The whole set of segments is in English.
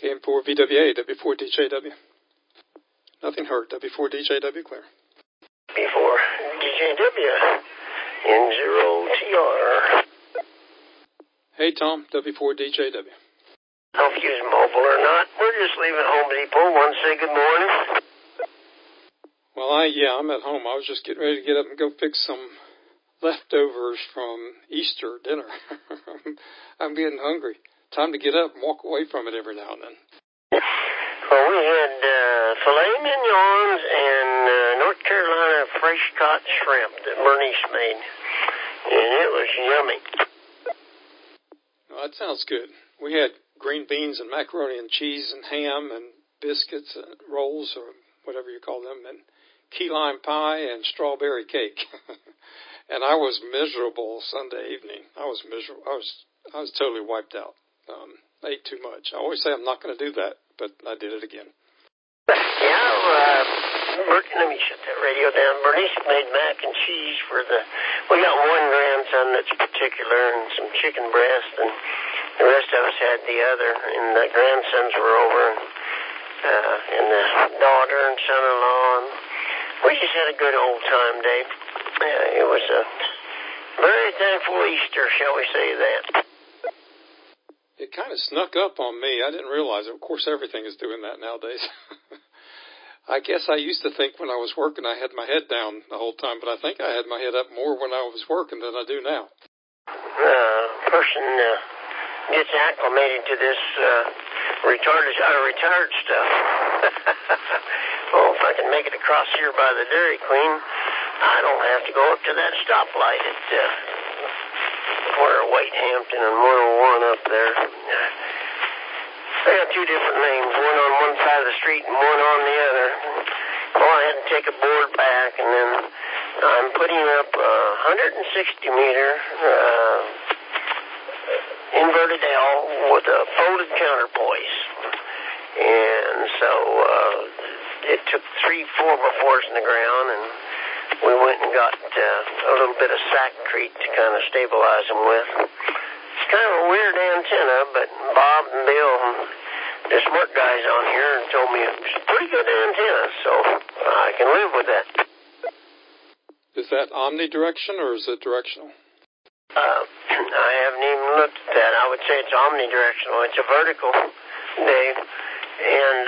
KM4VWA, W4DJW. Nothing heard. W4DJW, clear. B4DJW, N0TR. Hey, Tom, W4DJW. I don't know if you use mobile or not. We're just leaving Home Depot. Want to say good morning? Well, I'm at home. I was just getting ready to get up and go fix some leftovers from Easter dinner. I'm getting hungry. Time to get up and walk away from it every now and then. Well, we had filet mignons and North Carolina fresh caught shrimp that Bernice made, and it was yummy. Well, that sounds good. We had green beans and macaroni and cheese and ham and biscuits and rolls or whatever you call them, and key lime pie and strawberry cake. And I was miserable Sunday evening. I was miserable. I was totally wiped out. I ate too much. I always say I'm not going to do that, but I did it again. Yeah, let me shut that radio down. Bernice made mac and cheese for we got one grandson that's particular and some chicken breast, and the rest of us had the other, and the grandsons were over, and the daughter and son-in-law, and we just had a good old time, Dave. It was a very thankful Easter, shall we say that. It kind of snuck up on me. I didn't realize it. Of course, everything is doing that nowadays. I guess I used to think when I was working I had my head down the whole time, but I think I had my head up more when I was working than I do now. Person gets acclimated to this retired stuff. Oh, if I can make it across here by the Dairy Queen, I don't have to go up to that stoplight at corner of White Hampton and 101 up there. They got two different names, one on one side of the street and one on the other. Well, I had to take a board back, and then I'm putting up a 160-meter inverted L with a folded counterpoise. And so it took 3 4x4s in the ground, and we went and got a little bit of sackcrete to kind of stabilize them with. It's kind of a weird antenna, but Bob and Bill, the smart guys on here, told me it was a pretty good antenna, so I can live with that. Is that omnidirection or is it directional? I haven't even looked at that. I would say it's omnidirectional. It's a vertical, Dave, and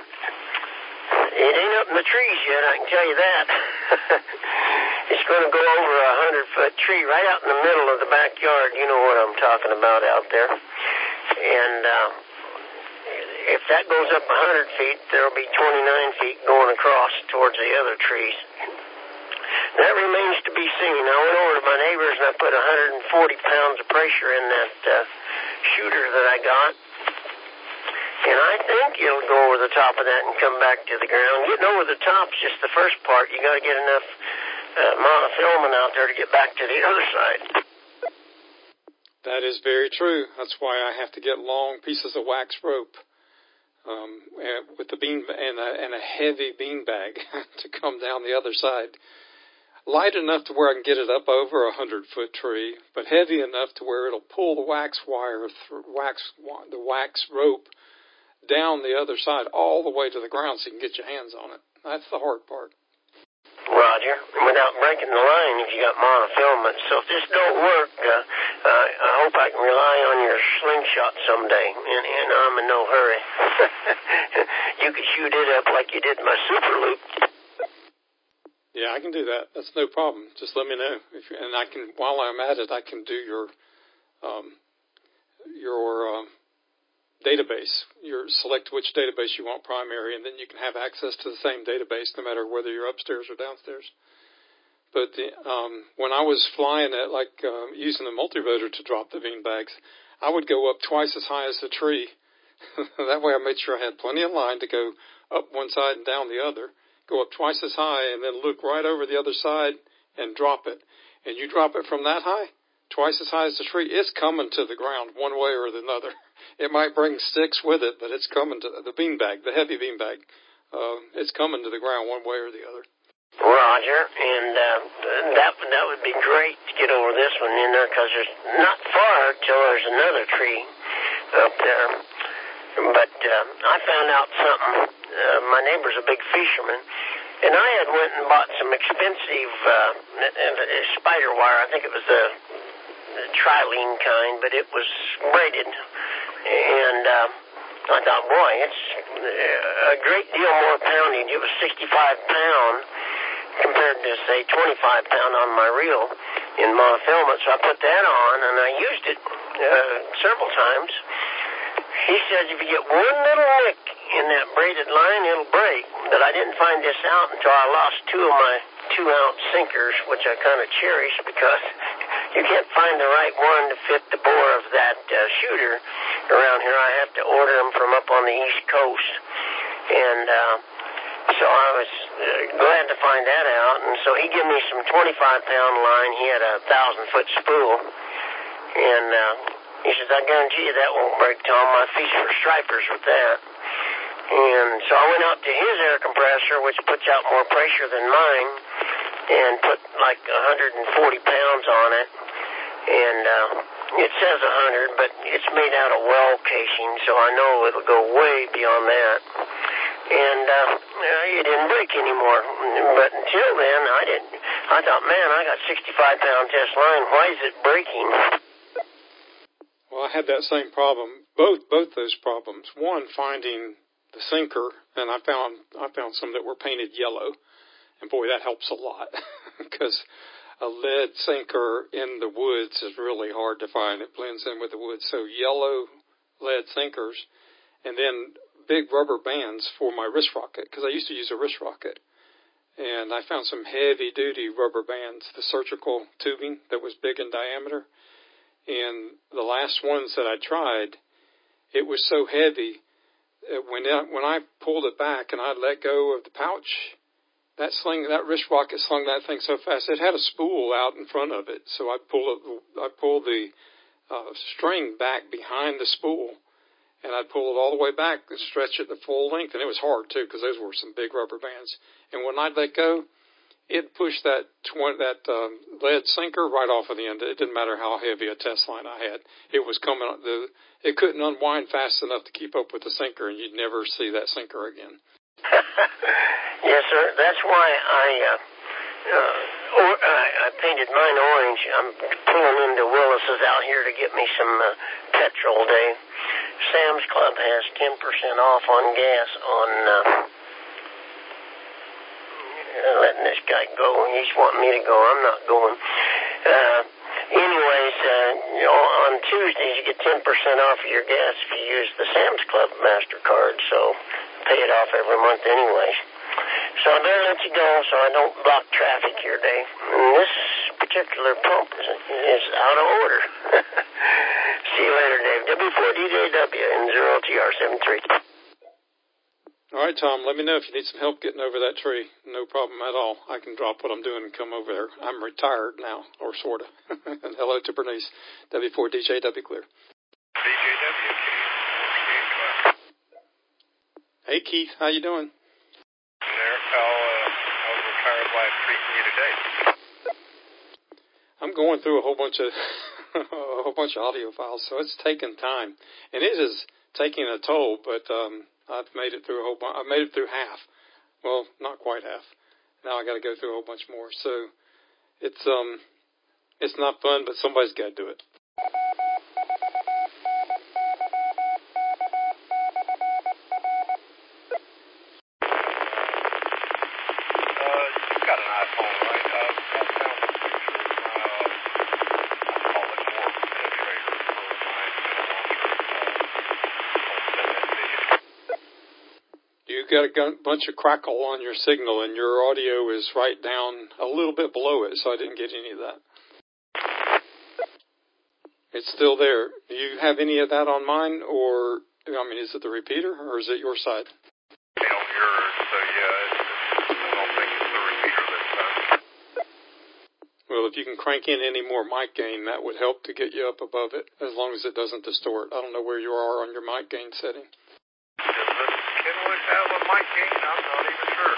it ain't up in the trees yet, I can tell you that. It's going to go over a 100-foot tree right out in the middle of the backyard. You know what I'm talking about out there. And if that goes up 100 feet, there will be 29 feet going across towards the other trees. That remains to be seen. I went over to my neighbors and I put 140 pounds of pressure in that shooter that I got. And I think it'll go over the top of that and come back to the ground. Getting over the top's just the first part. You got to get enough monofilament out there to get back to the other side. That is very true. That's why I have to get long pieces of wax rope with the bean and a heavy bean bag to come down the other side. Light enough to where I can get it up over a 100-foot tree, but heavy enough to where it'll pull the wax wire, the wax rope down the other side all the way to the ground so you can get your hands on it. That's the hard part. Roger. Without breaking the line if you got monofilament. So if this don't work, I hope I can rely on your slingshot someday. And I'm in no hurry. You could shoot it up like you did my Super Loop. Yeah, I can do that. That's no problem. Just let me know. And I can, while I'm at it, I can do your database. Select which database you want primary, and then you can have access to the same database no matter whether you're upstairs or downstairs. But when I was flying at, using the multirotor to drop the bean bags, I would go up twice as high as the tree. That way I made sure I had plenty of line to go up one side and down the other, go up twice as high, and then look right over the other side and drop it. And you drop it from that high, twice as high as the tree, it's coming to the ground one way or the other. It might bring sticks with it, but it's coming to the beanbag, the heavy beanbag. It's coming to the ground one way or the other. Roger, and that would be great to get over this one in there because there's not far till there's another tree up there. But I found out something. My neighbor's a big fisherman, and I had went and bought some expensive spider wire. I think it was the trilene kind, but it was braided. And I thought, boy, it's a great deal more poundage. It was 65 pound compared to, say, 25 pound on my reel in monofilament. So I put that on, and I used it several times. He says if you get one little nick in that braided line, it'll break. But I didn't find this out until I lost two of my 2-ounce sinkers, which I kind of cherish because you can't find the right one to fit the bore of that shooter around here. I have to order them from up on the East Coast. And so I was glad to find that out. And so he gave me some 25-pound line. He had a 1,000-foot spool. And he says, I guarantee you that won't break, Tom. I fish for stripers with that. And so I went out to his air compressor, which puts out more pressure than mine, and put like 140 pounds on it. And it says 100, but it's made out of well casing, so I know it'll go way beyond that. And it didn't break anymore. But until then, I thought, man, I got 65-pound test line. Why is it breaking? Well, I had that same problem, both those problems. One, finding the sinker, and I found some that were painted yellow, and boy, that helps a lot because a lead sinker in the woods is really hard to find. It blends in with the woods. So yellow lead sinkers, and then big rubber bands for my wrist rocket because I used to use a wrist rocket, and I found some heavy-duty rubber bands, the surgical tubing that was big in diameter. And the last ones that I tried, it was so heavy that when I pulled it back and I let go of the pouch, that wrist rocket slung that thing so fast. It had a spool out in front of it, so I pulled the string back behind the spool, and I'd pull it all the way back and stretch it the full length. And it was hard too because those were some big rubber bands. And when I'd let go, it pushed that lead sinker right off of the end. It didn't matter how heavy a test line I had. It was coming. It couldn't unwind fast enough to keep up with the sinker, and you'd never see that sinker again. Yes, sir. That's why I painted mine orange. I'm pulling into Willis's out here to get me some petrol, Dave. Sam's Club has 10% off on gas on letting this guy go. He's wanting me to go. I'm not going. Anyways, on Tuesdays you get 10% off of your gas if you use the Sam's Club MasterCard, so pay it off every month anyways. So I better let you go so I don't block traffic here, Dave. And this particular pump is out of order. See you later, Dave. W4DJW and 0TR73. All right, Tom, let me know if you need some help getting over that tree. No problem at all. I can drop what I'm doing and come over there. I'm retired now, or sort of. And hello to Bernice, W4DJW Clear. DJW. Hey, Keith, how you doing? There. How's retired life treating you today? I'm going through a whole bunch of audio files, so it's taking time. And it is taking a toll, but I've made it through I made it through half. Well, not quite half. Now I got to go through a whole bunch more. So it's not fun, but somebody's got to do it. You've got an iPhone, right? I found some pictures. I call it more penetrator for my You got a bunch of crackle on your signal, and your audio is right down a little bit below it, so I didn't get any of that. It's still there. Do you have any of that on mine, or, is it the repeater, or is it your side? on yours, so yeah, I don't think it's the repeater this time. Well, if you can crank in any more mic gain, that would help to get you up above it, as long as it doesn't distort. I don't know where you are on your mic gain setting. Can we have a mic gain? I'm not even sure.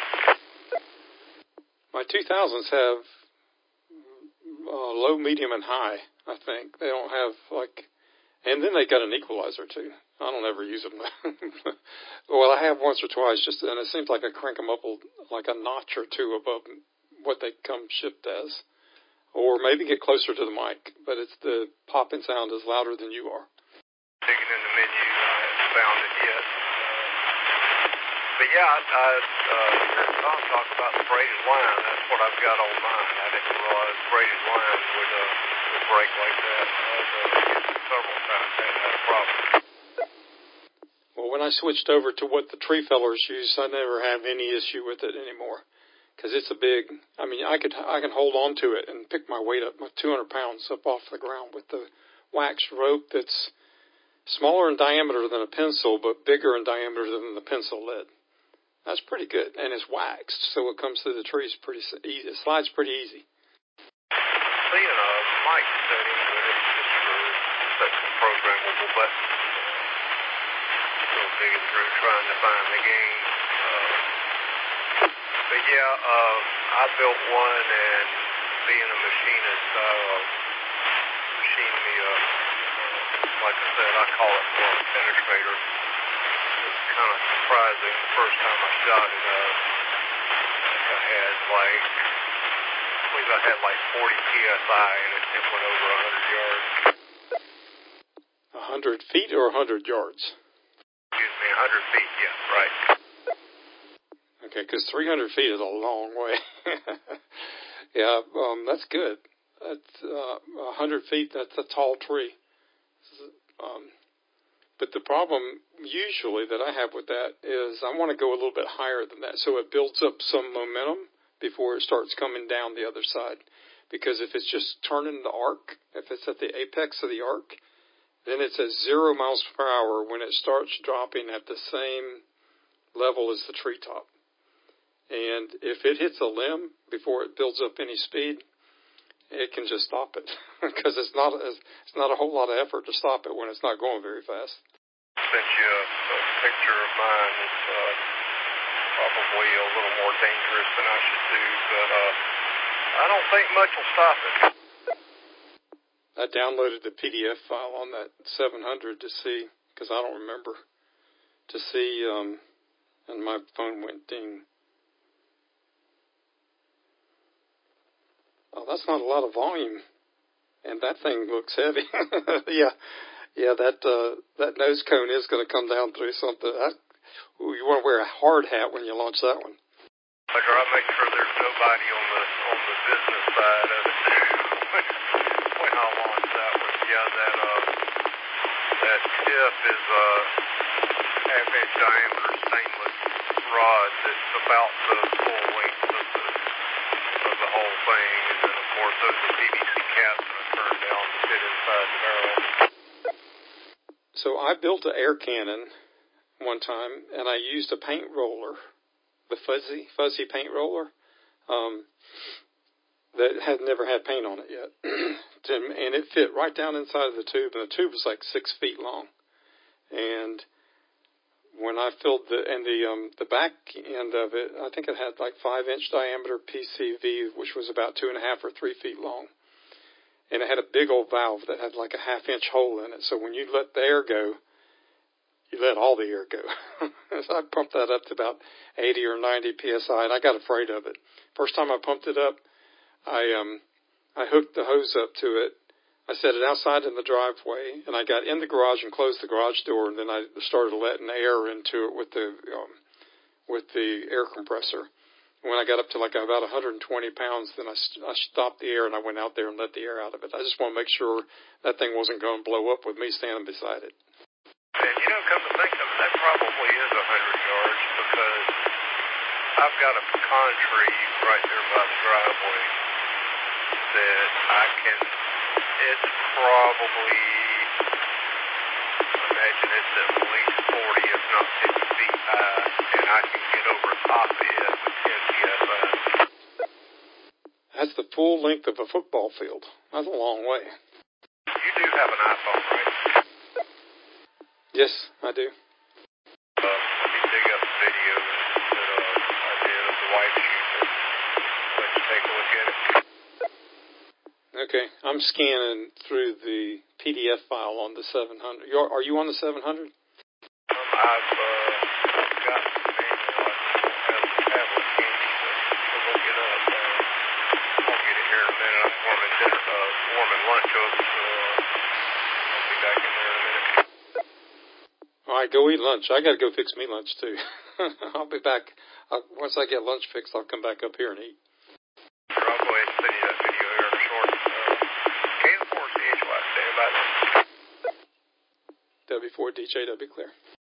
My 2000s have low, medium, and high, I think. They don't have, And then they got an equalizer, too. I don't ever use them. Well, I have once or twice, and it seems like I crank them up like a notch or two above what they come shipped as. Or maybe get closer to the mic, but it's the popping sound is louder than you are. Digging in the menu, I haven't found it yet. But yeah, I heard Tom talk about braided line. That's what I've got on mine. I didn't realize braided line would break like that. I've used it several times, hadn't had a problem. Well, when I switched over to what the tree fellers use, I never have any issue with it anymore. Because it's a big, I mean, I can hold on to it and pick my weight up, my 200 pounds up off the ground with the waxed rope that's smaller in diameter than a pencil, but bigger in diameter than the pencil lead. That's pretty good. And it's waxed, so it comes through the trees pretty easy. It slides pretty easy. Seeing a mic setting, but it's just for setting programmable buttons. Still digging through trying to find the game. But yeah, I built one, and being a machinist, machined me a, like I said, I call it more a penetrator. It's kind of surprising. The first time I shot it, I had I believe I had like 40 PSI, and it went over 100 yards. 100 feet or 100 yards? Excuse me, 100 feet, yeah, right. Okay, because 300 feet is a long way. Yeah, that's good. That's 100 feet, that's a tall tree. But the problem usually that I have with that is I want to go a little bit higher than that so it builds up some momentum before it starts coming down the other side. Because if it's just turning the arc, if it's at the apex of the arc, then it's at 0 miles per hour when it starts dropping at the same level as the treetop. And if it hits a limb before it builds up any speed, it can just stop it because it's not a whole lot of effort to stop it when it's not going very fast. Sent you a picture of mine. It's probably a little more dangerous than I should do, but I don't think much will stop it. I downloaded the PDF file on that 700 to see, because I don't remember, to see, and my phone went ding. Oh, that's not a lot of volume, and that thing looks heavy. Yeah, that nose cone is going to come down through something. You want to wear a hard hat when you launch that one. I make sure there's nobody on the business side of it when I launch that one. Yeah, that tip is a half-inch diameter stainless rod that's about the full length of the whole thing, and then of course those are PVC caps that I turn down to fit inside the barrel. So I built an air cannon one time, and I used a paint roller, the fuzzy paint roller, that had never had paint on it yet. And it fit right down inside of the tube, and the tube was like 6 feet long. And when I filled the back end of it, I think it had like 5-inch diameter PCV, which was about 2.5 or 3 feet long. And it had a big old valve that had like a 1/2-inch hole in it. So when you let the air go, you let all the air go. So I pumped that up to about 80 or 90 PSI, and I got afraid of it. First time I pumped it up, I hooked the hose up to it. I set it outside in the driveway, and I got in the garage and closed the garage door, and then I started letting air into it with the air compressor. When I got up to like about 120 pounds, then I stopped the air and I went out there and let the air out of it. I just want to make sure that thing wasn't going to blow up with me standing beside it. And come to think of it, that probably is 100 yards because I've got a pecan tree right there by the driveway that it's probably, I imagine it's at least 40, if not 50 feet high, and I can get over top of it with 10 PSI. That's the full length of a football field. That's a long way. You do have an iPhone, right? Yes, I do. Let me dig up the video that I did of the wife shooting. Let you take a look at it. Okay, I'm scanning through the PDF file on the 700. Are you on the 700? I've got the manual. I have the tablet handy to look it up. I'll get it here in a minute. I'm warming lunch up, so I'll be back in there in a minute. All right, go eat lunch. I got to go fix me lunch, too. I'll be back. Once I get lunch fixed, I'll come back up here and eat. Sure, I'll go ahead and send you that video here in a short. K4CHY, stand by. W4DJW clear.